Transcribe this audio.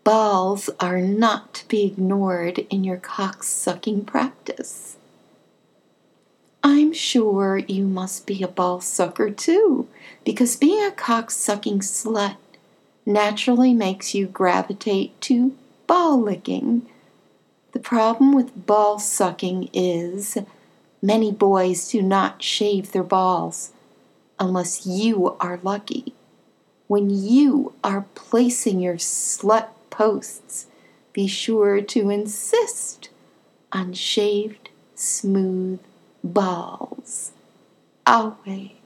Balls are not to be ignored in your cock-sucking practice. I'm sure you must be a ball sucker too, because being a cock-sucking slut naturally makes you gravitate to ball licking. The problem with ball sucking is many boys do not shave their balls unless you are lucky. When you are placing your slut posts, be sure to insist on shaved, smooth balls. Always.